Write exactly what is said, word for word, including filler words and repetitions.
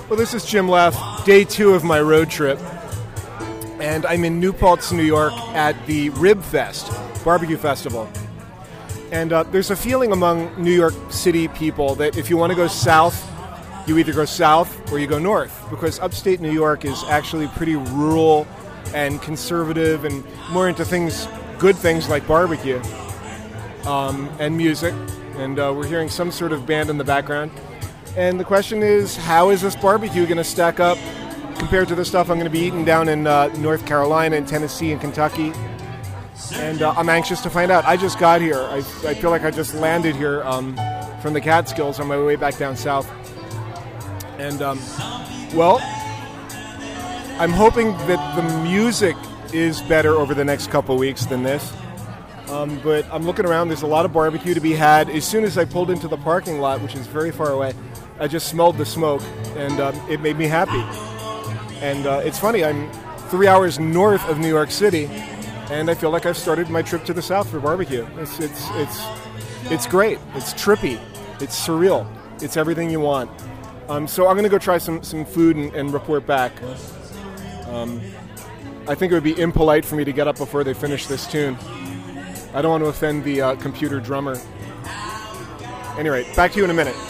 Well, this is Jim Leff, day two of my road trip, and I'm in New Paltz, New York at the Rib Fest barbecue festival. And uh, there's a feeling among New York City people that if you want to go south, you either go south or you go north, because upstate New York is actually pretty rural and conservative and more into things, good things like barbecue um, and music. And uh, we're hearing some sort of band in the background. And the question is, how is this barbecue going to stack up compared to the stuff I'm going to be eating down in uh, North Carolina and Tennessee and Kentucky? And uh, I'm anxious to find out. I just got here. I, I feel like I just landed here um, from the Catskills on my way back down south. And, um, well, I'm hoping that the music is better over the next couple weeks than this. Um, but I'm looking around. There's a lot of barbecue to be had. As soon as I pulled into the parking lot, which is very far away, I just smelled the smoke, and um, it made me happy. And uh, it's funny, I'm three hours north of New York City, and I feel like I've started my trip to the south for barbecue. It's it's it's it's great. It's trippy. It's surreal. It's everything you want. Um, so I'm going to go try some, some food and, and report back. Um, I think it would be impolite for me to get up before they finish this tune. I don't want to offend the uh, computer drummer. Anyway, back to you in a minute.